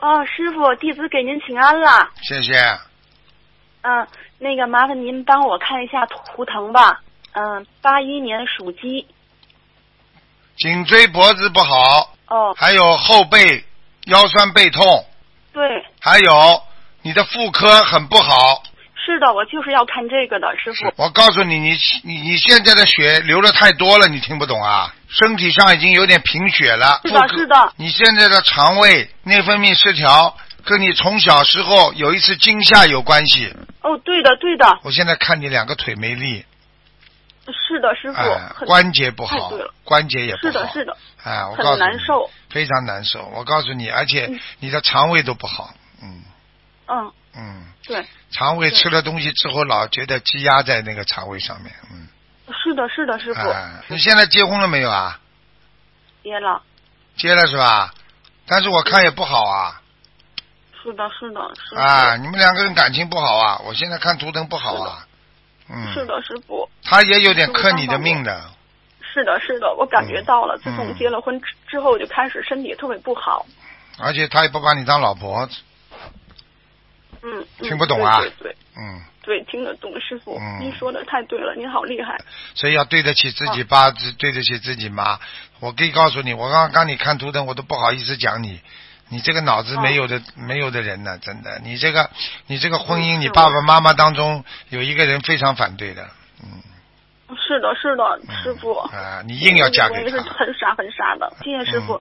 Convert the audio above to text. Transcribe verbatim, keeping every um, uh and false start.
哦，师傅，弟子给您请安了。 谢谢。 嗯，那个麻烦您帮我看一下图腾吧。嗯，八一年属鸡。 颈椎脖子不好。 哦。 还有后背腰酸背痛。 对。 还有你的妇科很不好。 是的，我就是要看这个的，师傅。 我告诉你，你你你现在的血流的太多了，你听不懂啊？身体上已经有点贫血了。 是的，是的。 你现在的肠胃内分泌失调，跟你从小时候有一次惊吓有关系。 哦，对的，对的。 我现在看你两个腿没力。 是的，师傅。 哎、关节不好。 对了。 关节也不好。 是的，是的。 哎，我告诉你， 很难受。 非常难受。我告诉你，而且你的肠胃都不好。嗯。 嗯。 嗯。 对。 肠胃吃了东西之后，老觉得积压在那个肠胃上面。嗯。 是的，是的，师傅。 哎，你现在结婚了没有啊？ 结了。 结了是吧？但是我看也不好啊。 是的，是的，师傅。 啊，你们两个人感情不好啊！我现在看图腾不好啊。嗯。 是的，师傅。 他也有点克你的命的。 是的，是的，我感觉到了。 嗯、 自从结了婚之后，就开始身体特别不好。 而且他也不把你当老婆。 嗯。 听不懂啊？ 对对对。 嗯。 对，听得懂，师傅。 嗯。 您说的太对了，您好厉害。 所以要对得起自己八字，啊、对得起自己妈。我可以告诉你，我刚刚你看图腾，我都不好意思讲你。你这个脑子没有的、啊、没有的人呢，真的。你这个你这个婚姻，你爸爸妈妈当中有一个人非常反对的。嗯。 是的，是的，师傅。 啊，你硬要嫁给他。 我也是很傻很傻的，谢谢师傅。嗯